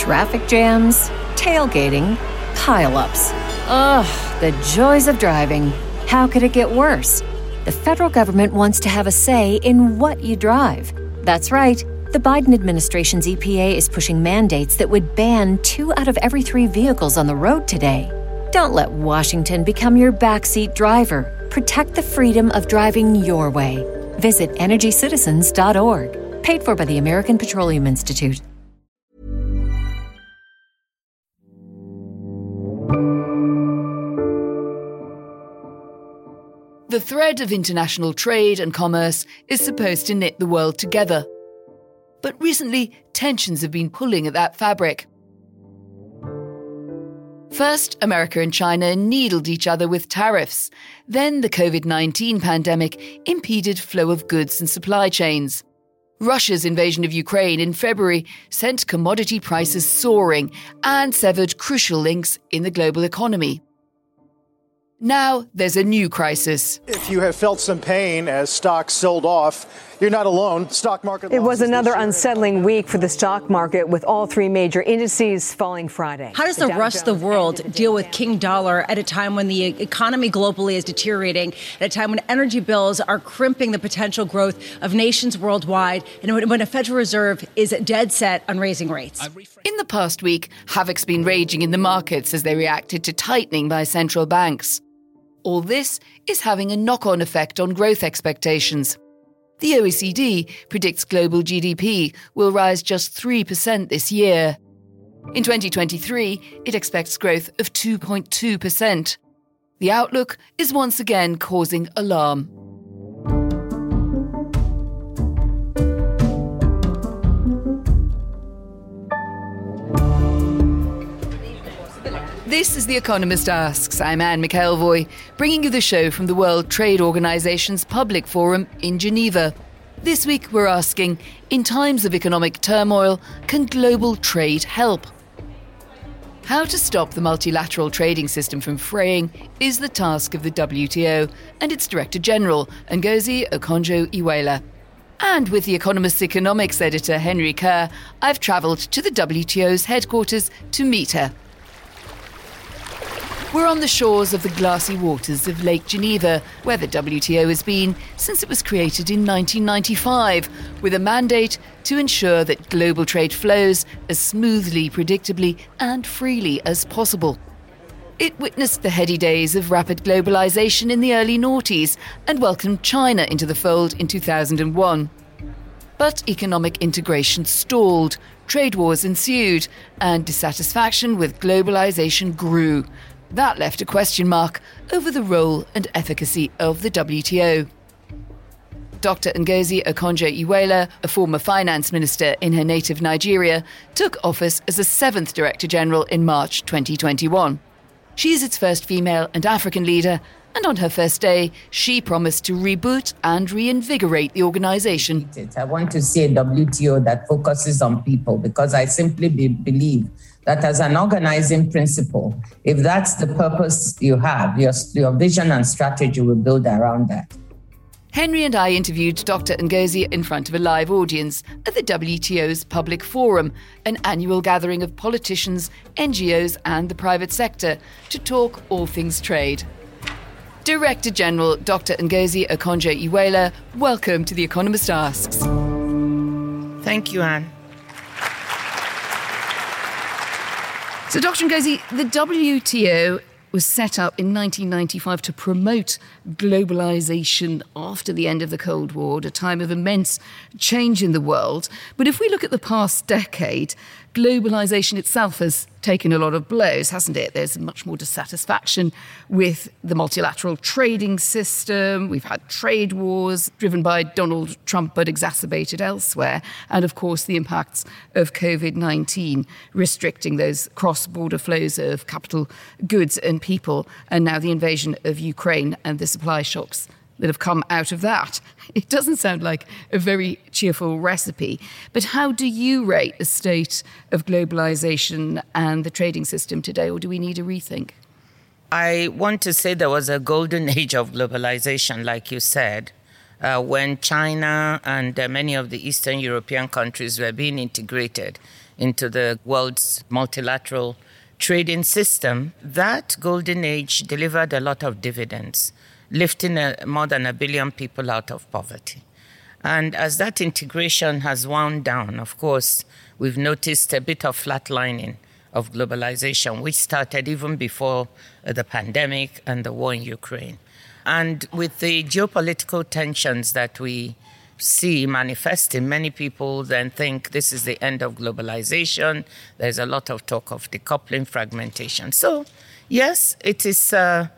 Traffic jams, tailgating, pile-ups. Ugh, the joys of driving. How could it get worse? The federal government wants to have a say in what you drive. That's right. The Biden administration's EPA is pushing mandates that would ban 2 out of every 3 vehicles on the road today. Don't let Washington become your backseat driver. Protect the freedom of driving your way. Visit EnergyCitizens.org. Paid for by the American Petroleum Institute. The thread of international trade and commerce is supposed to knit the world together. But recently, tensions have been pulling at that fabric. First, America and China needled each other with tariffs. Then the COVID-19 pandemic impeded flow of goods and supply chains. Russia's invasion of Ukraine in February sent commodity prices soaring and severed crucial links in the global economy. Now there's a new crisis. If you have felt some pain as stocks sold off, you're not alone. Stock market. It was another unsettling week for the stock market, with all 3 major indices falling Friday. How does the rest of the world deal with King Dollar at a time when the economy globally is deteriorating, at a time when energy bills are crimping the potential growth of nations worldwide, and when a Federal Reserve is dead set on raising rates? In the past week, havoc's been raging in the markets as they reacted to tightening by central banks. All this is having a knock-on effect on growth expectations. The OECD predicts global GDP will rise just 3% this year. In 2023, it expects growth of 2.2%. The outlook is once again causing alarm. This is The Economist Asks. I'm Anne McElvoy, bringing you the show from the World Trade Organization's public forum in Geneva. This week we're asking, in times of economic turmoil, can global trade help? How to stop the multilateral trading system from fraying is the task of the WTO and its Director General, Ngozi Okonjo-Iweala. And with The Economist's economics editor, Henry Kerr, I've travelled to the WTO's headquarters to meet her. We're on the shores of the glassy waters of Lake Geneva, where the WTO has been since it was created in 1995, with a mandate to ensure that global trade flows as smoothly, predictably, and freely as possible. It witnessed the heady days of rapid globalisation in the early noughties and welcomed China into the fold in 2001. But economic integration stalled, trade wars ensued, and dissatisfaction with globalisation grew. That left a question mark over the role and efficacy of the WTO. Dr. Ngozi Okonjo-Iweala, a former finance minister in her native Nigeria, took office as the 7th Director General in March 2021. She is its first female and African leader, and on her first day, she promised to reboot and reinvigorate the organisation. I want to see a WTO that focuses on people, because I simply believe that as an organizing principle, if that's the purpose you have, your vision and strategy will build around that. Henry and I interviewed Dr. Ngozi in front of a live audience at the WTO's Public Forum, an annual gathering of politicians, NGOs and the private sector to talk all things trade. Director General Dr. Ngozi Okonjo-Iweala, welcome to The Economist Asks. Thank you, Anne. So, Dr. Ngozi, the WTO was set up in 1995 to promote globalisation after the end of the Cold War, at a time of immense change in the world. But if we look at the past decade, globalisation itself has taken a lot of blows, hasn't it? There's much more dissatisfaction with the multilateral trading system. We've had trade wars driven by Donald Trump but exacerbated elsewhere. And of course, the impacts of COVID-19 restricting those cross-border flows of capital goods and people. And now the invasion of Ukraine and the supply shocks that have come out of that. It doesn't sound like a very cheerful recipe. But how do you rate the state of globalisation and the trading system today, or do we need a rethink? I want to say there was a golden age of globalization, like you said, when China and many of the Eastern European countries were being integrated into the world's multilateral trading system, that golden age delivered a lot of dividends, lifting more than 1 billion people out of poverty. And as that integration has wound down, of course, we've noticed a bit of flatlining of globalization, which started even before the pandemic and the war in Ukraine. And with the geopolitical tensions that we see manifesting, many people then think this is the end of globalization. There's a lot of talk of decoupling, fragmentation. So, yes, it is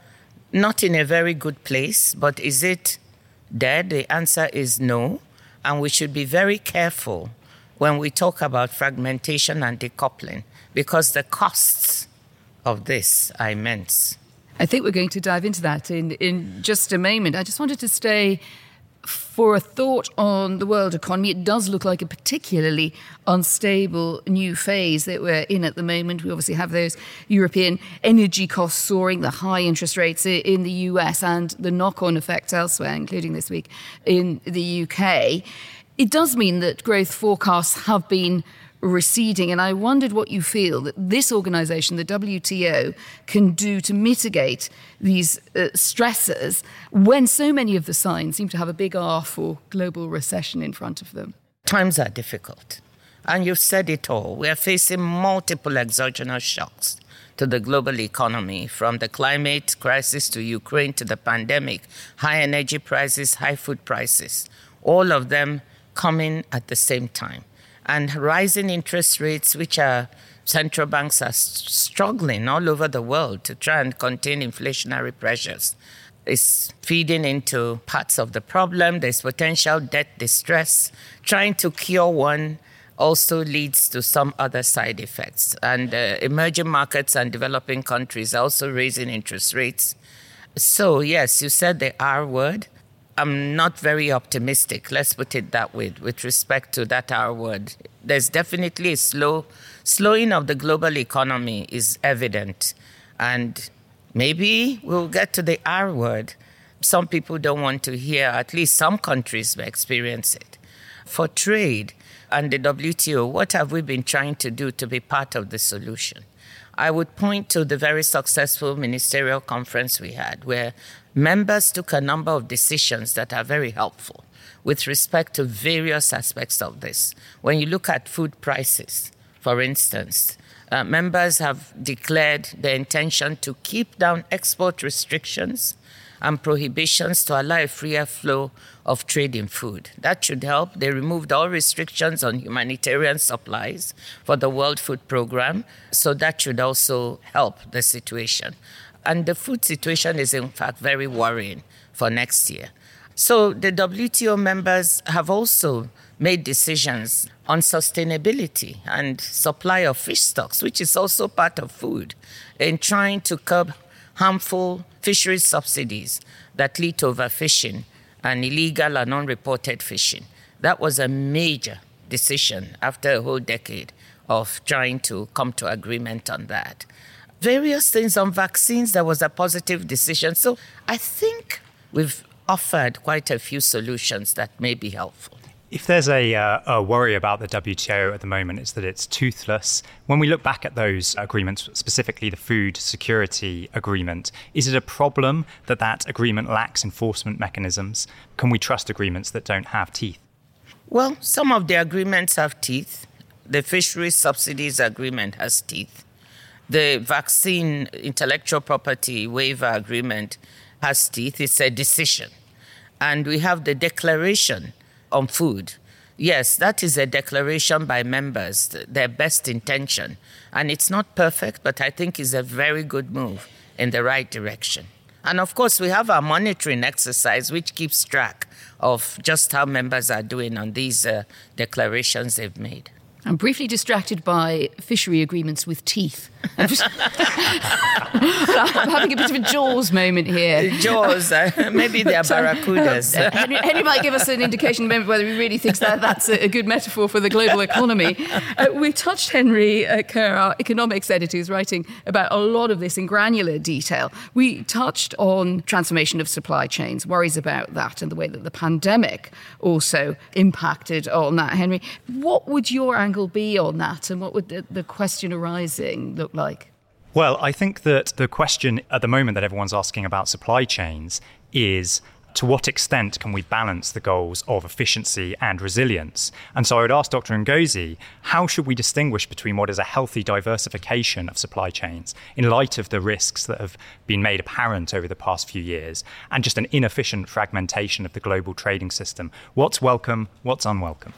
not in a very good place, but is it dead? The answer is no. And we should be very careful when we talk about fragmentation and decoupling, because the costs of this are immense. I think we're going to dive into that in just a moment. I just wanted to stay for a thought on the world economy. It does look like a particularly unstable new phase that we're in at the moment. We obviously have those European energy costs soaring, the high interest rates in the US, and the knock-on effects elsewhere, including this week in the UK. It does mean that growth forecasts have been receding, and I wondered what you feel that this organisation, the WTO, can do to mitigate these stresses when so many of the signs seem to have a big R for global recession in front of them. Times are difficult, and you've said it all. We are facing multiple exogenous shocks to the global economy, from the climate crisis to Ukraine to the pandemic, high energy prices, high food prices, all of them coming at the same time. And rising interest rates, which central banks are struggling all over the world to try and contain inflationary pressures, is feeding into parts of the problem. There's potential debt distress. Trying to cure one also leads to some other side effects. And emerging markets and developing countries are also raising interest rates. So, yes, you said the R word. I'm not very optimistic, let's put it that way, with respect to that R word. There's definitely a slowing of the global economy is evident. And maybe we'll get to the R word. Some people don't want to hear, at least some countries may experience it. For trade and the WTO, what have we been trying to do to be part of the solution? I would point to the very successful ministerial conference we had, where members took a number of decisions that are very helpful with respect to various aspects of this. When you look at food prices, for instance, members have declared their intention to keep down export restrictions and prohibitions to allow a freer flow of trade in food. That should help. They removed all restrictions on humanitarian supplies for the World Food Programme, so that should also help the situation. And the food situation is, in fact, very worrying for next year. So the WTO members have also made decisions on sustainability and supply of fish stocks, which is also part of food, in trying to curb harmful fisheries subsidies that lead to overfishing and illegal and unreported fishing. That was a major decision after a whole decade of trying to come to agreement on that. Various things on vaccines, there was a positive decision. So I think we've offered quite a few solutions that may be helpful. If there's a worry about the WTO at the moment, it's that it's toothless. When we look back at those agreements, specifically the Food Security Agreement, is it a problem that that agreement lacks enforcement mechanisms? Can we trust agreements that don't have teeth? Well, some of the agreements have teeth. The Fisheries Subsidies Agreement has teeth. The Vaccine Intellectual Property Waiver Agreement has teeth. It's a decision. And we have the Declaration on Food. Yes, that is a declaration by members, their best intention. And it's not perfect, but I think it's a very good move in the right direction. And of course, we have our monitoring exercise, which keeps track of just how members are doing on these declarations they've made. I'm briefly distracted by fishery agreements with teeth. I'm having a bit of a Jaws moment here. Jaws, maybe they're barracudas. Henry might give us an indication whether he really thinks that's a good metaphor for the global economy. We touched Henry Kerr, our economics editor, who's writing about a lot of this in granular detail. We touched on transformation of supply chains, worries about that, and the way that the pandemic also impacted on that. Henry, what would your angle angle be on that, and what would the question arising look like? Well, I think that the question at the moment that everyone's asking about supply chains is, to what extent can we balance the goals of efficiency and resilience? And so I would ask Dr. Ngozi, how should we distinguish between what is a healthy diversification of supply chains in light of the risks that have been made apparent over the past few years and just an inefficient fragmentation of the global trading system? What's welcome? What's unwelcome?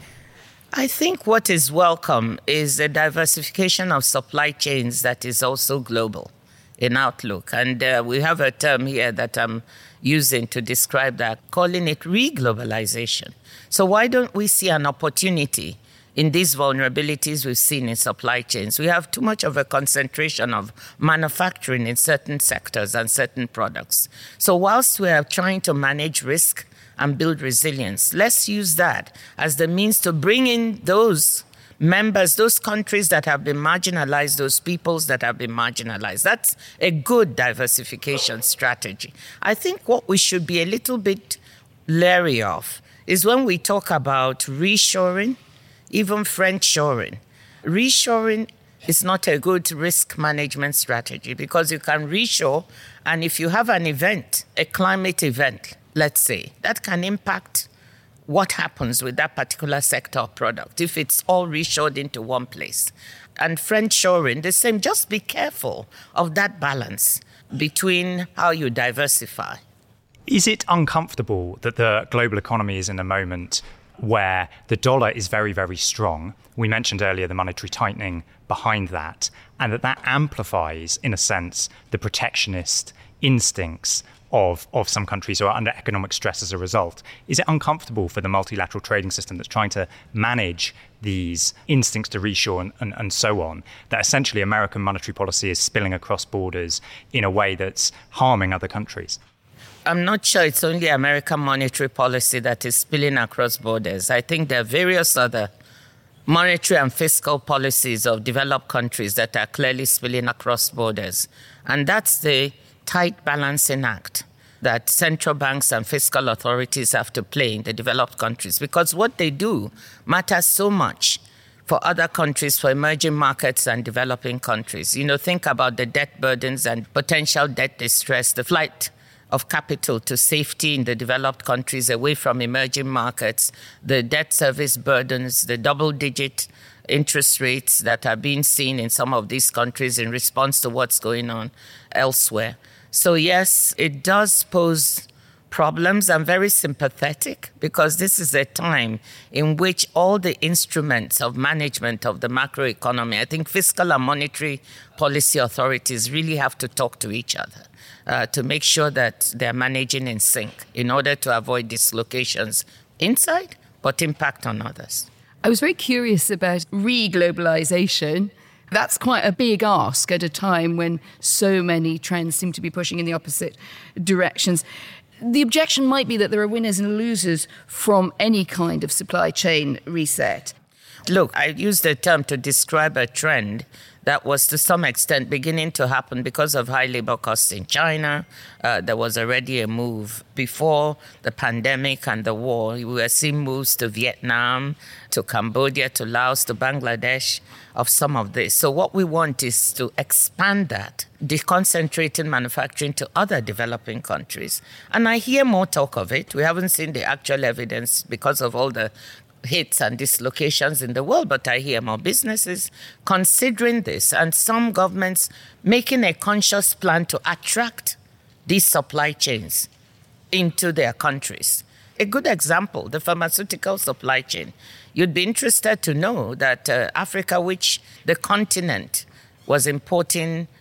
I think what is welcome is a diversification of supply chains that is also global in outlook. And we have a term here that I'm using to describe that, calling it re-globalization. So why don't we see an opportunity in these vulnerabilities we've seen in supply chains? We have too much of a concentration of manufacturing in certain sectors and certain products. So whilst we are trying to manage risk and build resilience, let's use that as the means to bring in those members, those countries that have been marginalized, those peoples that have been marginalized. That's a good diversification strategy. I think what we should be a little bit leery of is when we talk about reshoring, even friendshoring. Reshoring is not a good risk management strategy because you can reshore, and if you have an event, a climate event, let's say, that can impact what happens with that particular sector or product if it's all reshored into one place. And friendshoring, the same, just be careful of that balance between how you diversify. Is it uncomfortable that the global economy is in a moment where the dollar is very, very strong? We mentioned earlier the monetary tightening behind that, and that amplifies, in a sense, the protectionist instincts of some countries who are under economic stress as a result. Is it uncomfortable for the multilateral trading system that's trying to manage these instincts to reshore and so on, that essentially American monetary policy is spilling across borders in a way that's harming other countries? I'm not sure it's only American monetary policy that is spilling across borders. I think there are various other monetary and fiscal policies of developed countries that are clearly spilling across borders. And that's the tight balancing act that central banks and fiscal authorities have to play in the developed countries, because what they do matters so much for other countries, for emerging markets and developing countries. You know, think about the debt burdens and potential debt distress, the flight of capital to safety in the developed countries away from emerging markets, the debt service burdens, the double-digit interest rates that are being seen in some of these countries in response to what's going on elsewhere. So yes, it does pose problems. I'm very sympathetic because this is a time in which all the instruments of management of the macroeconomy, I think fiscal and monetary policy authorities really have to talk to each other to make sure that they're managing in sync in order to avoid dislocations inside, but impact on others. I was very curious about re-globalization. That's quite a big ask at a time when so many trends seem to be pushing in the opposite directions. The objection might be that there are winners and losers from any kind of supply chain reset. Look, I used the term to describe a trend that was to some extent beginning to happen because of high labor costs in China. There was already a move before the pandemic and the war. We were seeing moves to Vietnam, to Cambodia, to Laos, to Bangladesh of some of this. So what we want is to expand that, deconcentrating manufacturing to other developing countries. And I hear more talk of it. We haven't seen the actual evidence because of all the hits and dislocations in the world, but I hear more businesses considering this and some governments making a conscious plan to attract these supply chains into their countries. A good example, the pharmaceutical supply chain. You'd be interested to know that Africa, which the continent was importing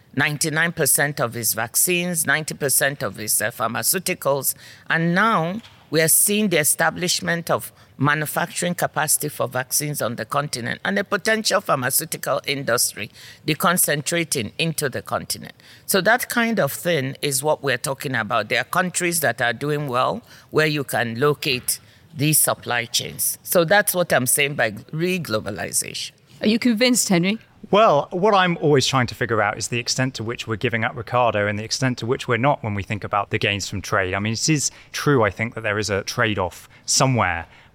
99% of its vaccines, 90% of its pharmaceuticals, and now we are seeing the establishment of manufacturing capacity for vaccines on the continent and a potential pharmaceutical industry deconcentrating into the continent. So that kind of thing is what we're talking about. There are countries that are doing well where you can locate these supply chains. So that's what I'm saying by re-globalization. Are you convinced, Henry? Well, what I'm always trying to figure out is the extent to which we're giving up Ricardo and the extent to which we're not when we think about the gains from trade. I mean, it is true, I think, that there is a trade-off somewhere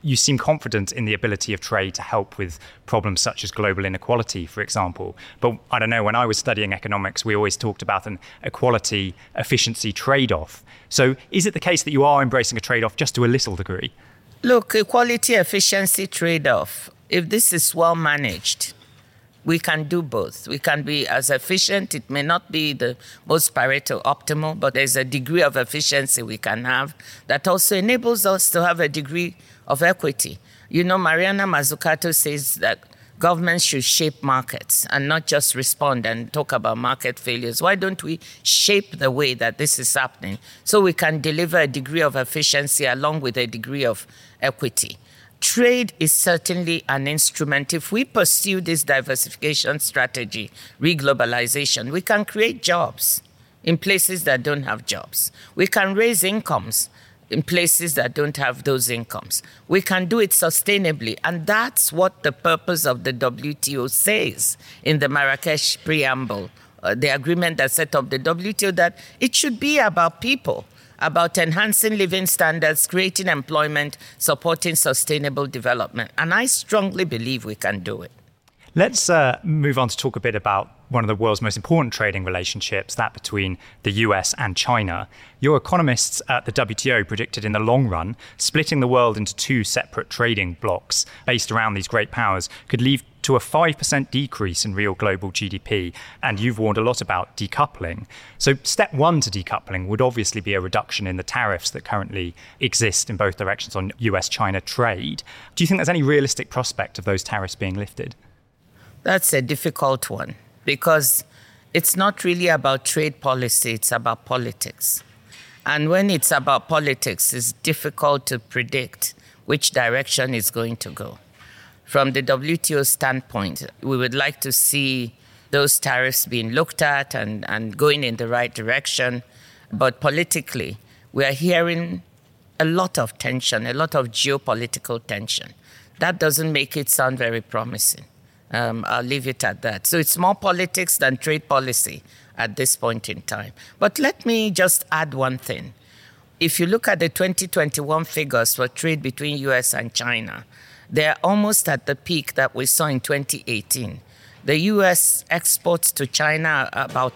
You seem confident in the ability of trade to help with problems such as global inequality, for example. But I don't know, when I was studying economics, we always talked about an equality efficiency trade-off. So is it the case that you are embracing a trade-off just to a little degree? Look, equality efficiency trade-off, if this is well managed, we can do both. We can be as efficient. It may not be the most Pareto optimal, but there's a degree of efficiency we can have that also enables us to have a degree of equity. You know, Mariana Mazzucato says that governments should shape markets and not just respond and talk about market failures. Why don't we shape the way that this is happening so we can deliver a degree of efficiency along with a degree of equity? Trade is certainly an instrument. If we pursue this diversification strategy, reglobalization, we can create jobs in places that don't have jobs. We can raise incomes in places that don't have those incomes. We can do it sustainably. And that's what the purpose of the WTO says in the Marrakesh preamble, the agreement that set up the WTO, that it should be about people, about enhancing living standards, creating employment, supporting sustainable development. And I strongly believe we can do it. Let's move on to talk a bit about one of the world's most important trading relationships, that between the US and China. Your economists at the WTO predicted in the long run, splitting the world into two separate trading blocks based around these great powers could lead to a 5% decrease in real global GDP. And you've warned a lot about decoupling. So step one to decoupling would obviously be a reduction in the tariffs that currently exist in both directions on US-China trade. Do you think there's any realistic prospect of those tariffs being lifted? That's a difficult one because it's not really about trade policy, it's about politics. And when it's about politics, it's difficult to predict which direction it's going to go. From the WTO standpoint, we would like to see those tariffs being looked at and going in the right direction. But politically, we are hearing a lot of tension, a lot of geopolitical tension. That doesn't make it sound very promising. I'll leave it at that. So it's more politics than trade policy at this point in time. But let me just add one thing. If you look at the 2021 figures for trade between US and China, they're almost at the peak that we saw in 2018. The US exports to China about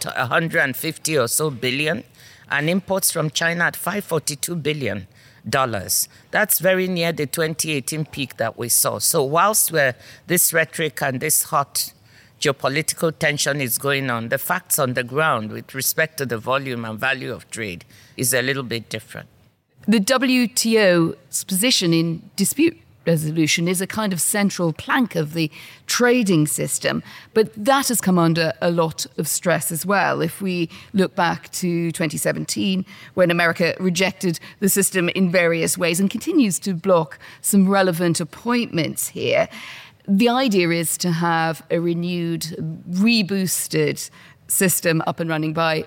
150 or so billion, and imports from China at $542 billion. That's very near the 2018 peak that we saw. So whilst this rhetoric and this hot geopolitical tension is going on, the facts on the ground with respect to the volume and value of trade is a little bit different. The WTO's position in dispute resolution is a kind of central plank of the trading system, but that has come under a lot of stress as well. If we look back to 2017, when America rejected the system in various ways and continues to block some relevant appointments here, the idea is to have a renewed, reboosted system up and running by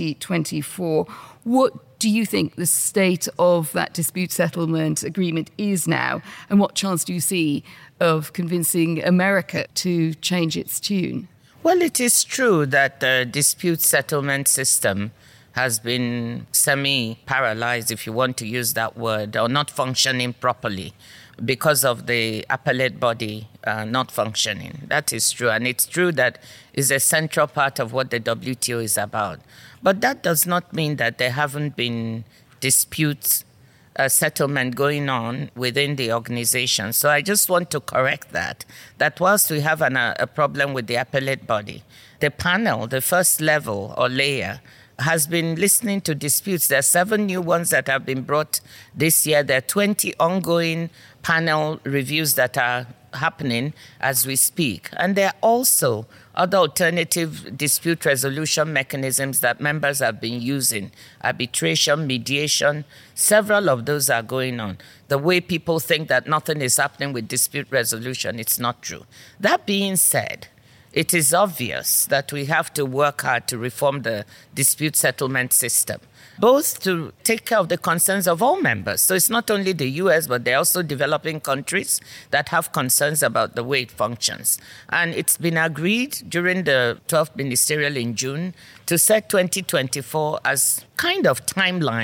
2024. What do you think the state of that dispute settlement agreement is now? And what chance do you see of convincing America to change its tune? Well, it is true that the dispute settlement system has been semi-paralyzed, if you want to use that word, or not functioning properly because of the appellate body not functioning. That is true. And it's true that it's a central part of what the WTO is about. But that does not mean that there haven't been disputes settlement going on within the organization. So I just want to correct that whilst we have a problem with the appellate body, the panel, the first level or layer, has been listening to disputes. There are 7 new ones that have been brought this year. There are 20 ongoing panel reviews that are happening as we speak. And there are also other alternative dispute resolution mechanisms that members have been using. Arbitration, mediation, several of those are going on. The way people think that nothing is happening with dispute resolution, it's not true. That being said, it is obvious that we have to work hard to reform the dispute settlement system, both to take care of the concerns of all members. So it's not only the US, but there are also developing countries that have concerns about the way it functions. And it's been agreed during the 12th ministerial in June to set 2024 as kind of timeline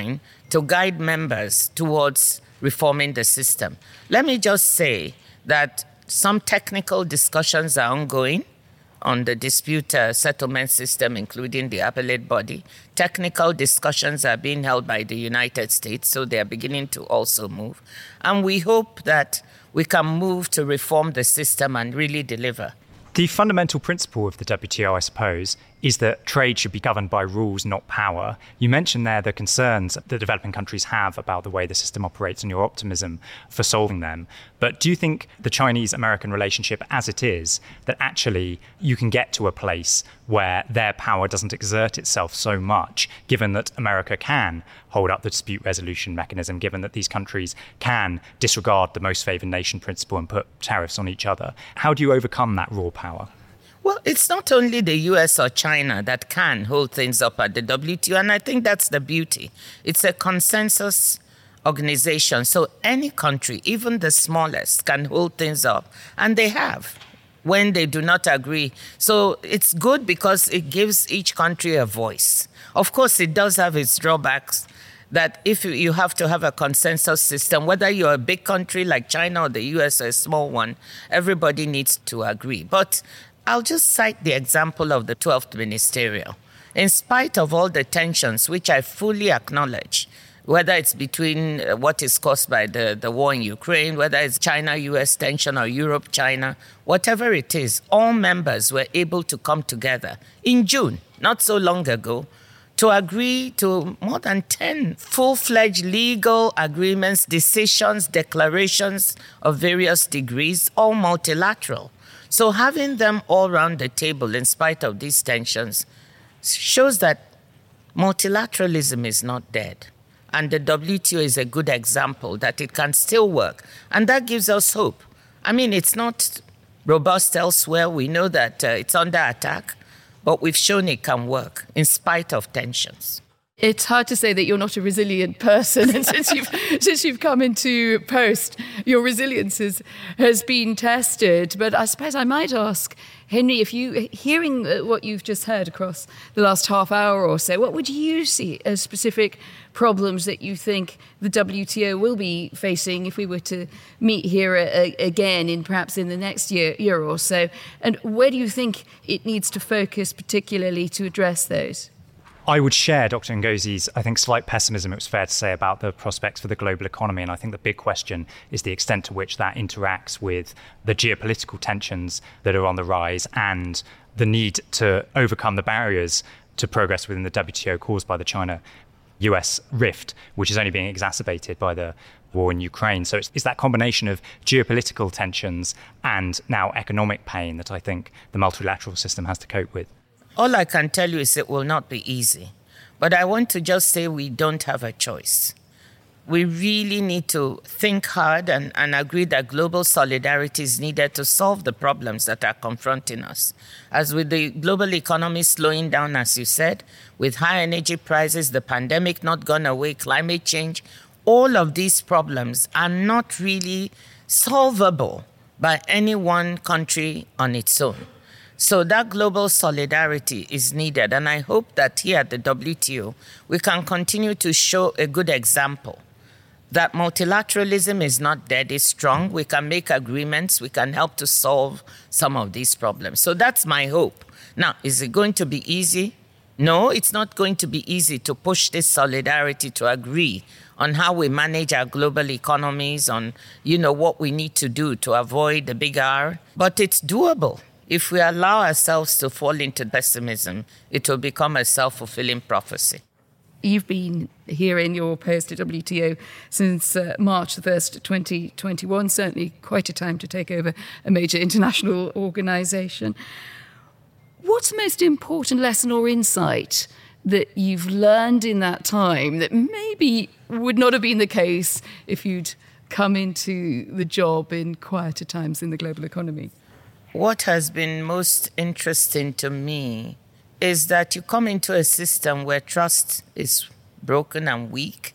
to guide members towards reforming the system. Let me just say that some technical discussions are ongoing on the dispute settlement system, including the appellate body. Technical discussions are being held by the United States, so they are beginning to also move. And we hope that we can move to reform the system and really deliver. The fundamental principle of the WTO, I suppose, is that trade should be governed by rules, not power. You mentioned there the concerns that developing countries have about the way the system operates and your optimism for solving them. But do you think the Chinese-American relationship as it is, that actually you can get to a place where their power doesn't exert itself so much, given that America can hold up the dispute resolution mechanism, given that these countries can disregard the most favored nation principle and put tariffs on each other? How do you overcome that raw power? Well, it's not only the US or China that can hold things up at the WTO, and I think that's the beauty. It's a consensus organization, so any country, even the smallest, can hold things up, and they have when they do not agree. So it's good because it gives each country a voice. Of course, it does have its drawbacks, that if you have to have a consensus system, whether you're a big country like China or the US or a small one, everybody needs to agree. But I'll just cite the example of the 12th Ministerial. In spite of all the tensions, which I fully acknowledge, whether it's between what is caused by the war in Ukraine, whether it's China-US tension or Europe-China, whatever it is, all members were able to come together in June, not so long ago, to agree to more than 10 full-fledged legal agreements, decisions, declarations of various degrees, all multilateral. So having them all around the table in spite of these tensions shows that multilateralism is not dead. And the WTO is a good example that it can still work. And that gives us hope. I mean, it's not robust elsewhere. We know that it's under attack, but we've shown it can work in spite of tensions. It's hard to say that you're not a resilient person, and since you've come into post, your resilience has been tested. But I suppose I might ask, Henry, if you, hearing what you've just heard across the last half hour or so, what would you see as specific problems that you think the WTO will be facing if we were to meet here again perhaps in the next year or so? And where do you think it needs to focus particularly to address those? I would share Dr. Ngozi's, I think, slight pessimism, it was fair to say, about the prospects for the global economy. And I think the big question is the extent to which that interacts with the geopolitical tensions that are on the rise and the need to overcome the barriers to progress within the WTO caused by the China-US rift, which is only being exacerbated by the war in Ukraine. So it's that combination of geopolitical tensions and now economic pain that I think the multilateral system has to cope with. All I can tell you is it will not be easy. But I want to just say we don't have a choice. We really need to think hard and agree that global solidarity is needed to solve the problems that are confronting us. As with the global economy slowing down, as you said, with high energy prices, the pandemic not gone away, climate change, all of these problems are not really solvable by any one country on its own. So that global solidarity is needed. And I hope that here at the WTO, we can continue to show a good example that multilateralism is not dead, it's strong. We can make agreements. We can help to solve some of these problems. So that's my hope. Now, is it going to be easy? No, it's not going to be easy to push this solidarity to agree on how we manage our global economies, on, what we need to do to avoid the big R. But it's doable. If we allow ourselves to fall into pessimism, it will become a self-fulfilling prophecy. You've been here in your post at WTO since March the 1st, 2021, certainly quite a time to take over a major international organisation. What's the most important lesson or insight that you've learned in that time that maybe would not have been the case if you'd come into the job in quieter times in the global economy? What has been most interesting to me is that you come into a system where trust is broken and weak,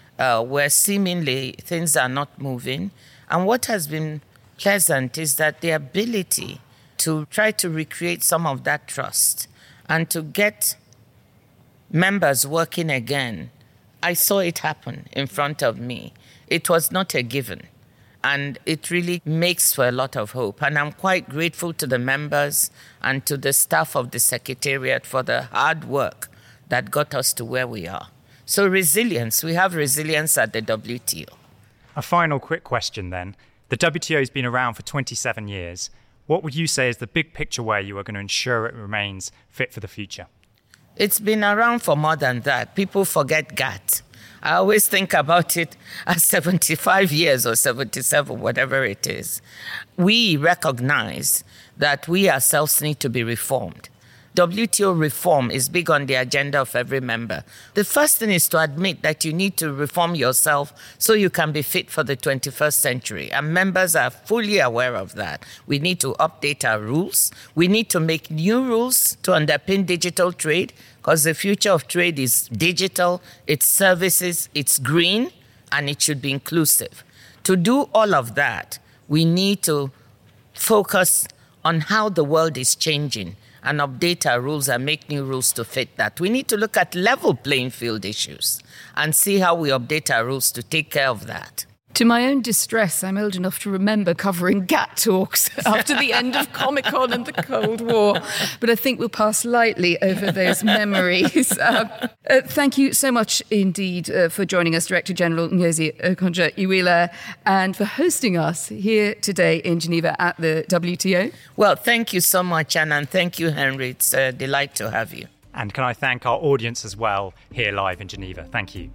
where seemingly things are not moving. And what has been pleasant is that the ability to try to recreate some of that trust and to get members working again I saw it happen in front of me. It was not a given. And it really makes for a lot of hope. And I'm quite grateful to the members and to the staff of the Secretariat for the hard work that got us to where we are. So resilience, we have resilience at the WTO. A final quick question then. The WTO has been around for 27 years. What would you say is the big picture way you are going to ensure it remains fit for the future? It's been around for more than that. People forget GATT. I always think about it as 75 years or 77, whatever it is. We recognize that we ourselves need to be reformed. WTO reform is big on the agenda of every member. The first thing is to admit that you need to reform yourself so you can be fit for the 21st century. And members are fully aware of that. We need to update our rules. We need to make new rules to underpin digital trade, because the future of trade is digital, it's services, it's green, and it should be inclusive. To do all of that, we need to focus on how the world is changing and update our rules and make new rules to fit that. We need to look at level playing field issues and see how we update our rules to take care of that. To my own distress, I'm old enough to remember covering GATT talks after the end of Comic-Con and the Cold War. But I think we'll pass lightly over those memories. Thank you so much indeed for joining us, Director General Ngozi Okonjo-Iweala, and for hosting us here today in Geneva at the WTO. Well, thank you so much, Anna, and thank you, Henry. It's a delight to have you. And can I thank our audience as well here live in Geneva. Thank you.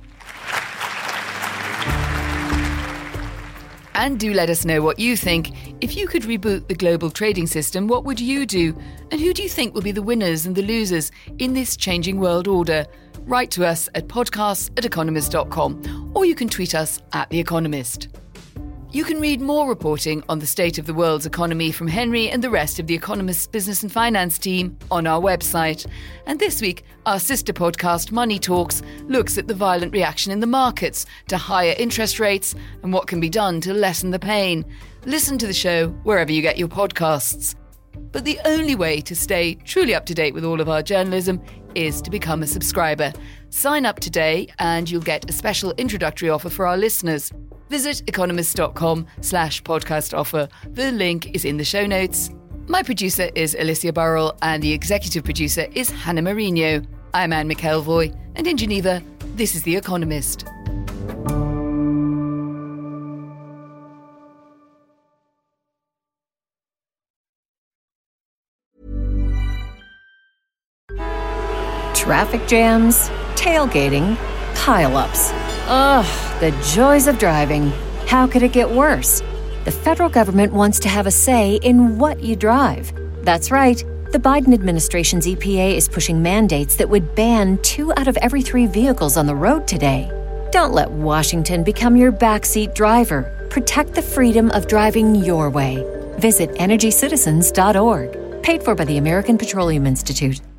And do let us know what you think. If you could reboot the global trading system, what would you do? And who do you think will be the winners and the losers in this changing world order? Write to us at podcasts@economist.com, or you can tweet us at The Economist. You can read more reporting on the state of the world's economy from Henry and the rest of The Economist's business and finance team on our website. And this week, our sister podcast, Money Talks, looks at the violent reaction in the markets to higher interest rates and what can be done to lessen the pain. Listen to the show wherever you get your podcasts. But the only way to stay truly up to date with all of our journalism is to become a subscriber. Sign up today and you'll get a special introductory offer for our listeners. Visit economist.com/podcast offer. The link is in the show notes. My producer is Alicia Burrell and the executive producer is Hannah Marino. I'm Anne McElvoy, and in Geneva, this is The Economist. Traffic jams, tailgating, pile-ups. Ugh, the joys of driving. How could it get worse? The federal government wants to have a say in what you drive. That's right. The Biden administration's EPA is pushing mandates that would ban 2 out of every 3 vehicles on the road today. Don't let Washington become your backseat driver. Protect the freedom of driving your way. Visit EnergyCitizens.org. Paid for by the American Petroleum Institute.